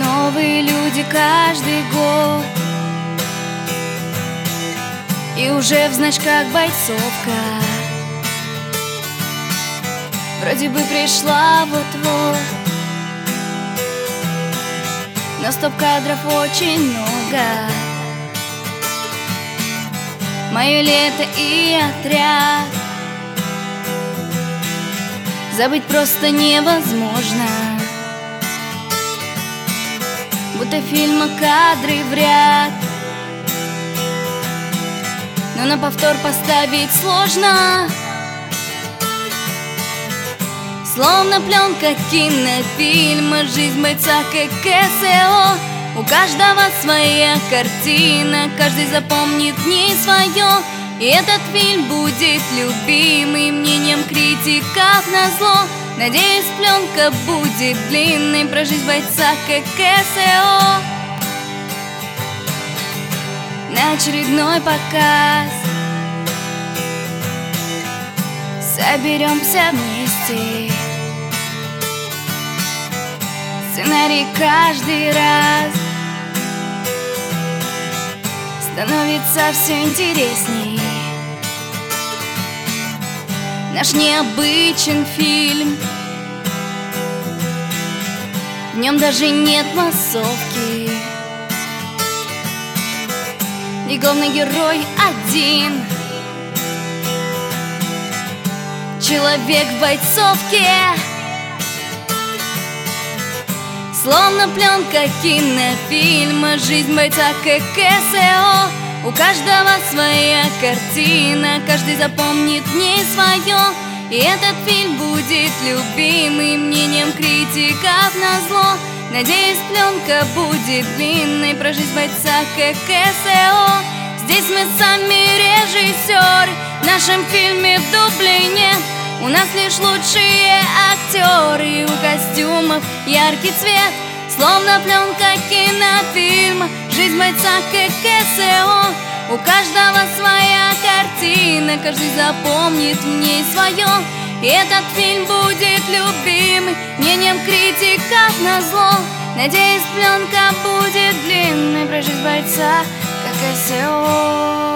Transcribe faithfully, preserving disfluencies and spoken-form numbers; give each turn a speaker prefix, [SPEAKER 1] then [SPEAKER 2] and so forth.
[SPEAKER 1] новые люди каждый год, и уже в значках бойцовка вроде бы пришла вот-вот. Но стоп-кадров очень много. Мое лето и отряд забыть просто невозможно. Будто фильма кадры в ряд, но на повтор поставить сложно. Словно пленка кинофильма, жизнь бойца как КСО. У каждого своя картина, каждый запомнит в ней свое. И этот фильм будет любимым мнением критиков назло. Надеюсь, пленка будет длинной про жизнь бойца как КСО. На очередной показ соберемся вместе. Сценарий каждый раз становится все интересней. Наш необычен фильм, в нем даже нет массовки, и главный герой один — человек в бойцовке. Словно пленка кинофильма, жизнь бойца как КСО. У каждого своя картина, каждый запомнит в ней свое. И этот фильм будет любимым мнением критиков назло. Надеюсь, пленка будет длинной про жизнь бойца как КСО. Здесь мы сами режиссеры, в нашем фильме дублей нет. У нас лишь лучшие актеры, у костюмов яркий цвет. Словно пленка кинофильма, жизнь бойца как КСО. У каждого своя картина, каждый запомнит в ней свое. И этот фильм будет любимый мнением критиков назло. Надеюсь, пленка будет длинной про жизнь бойца как КСО.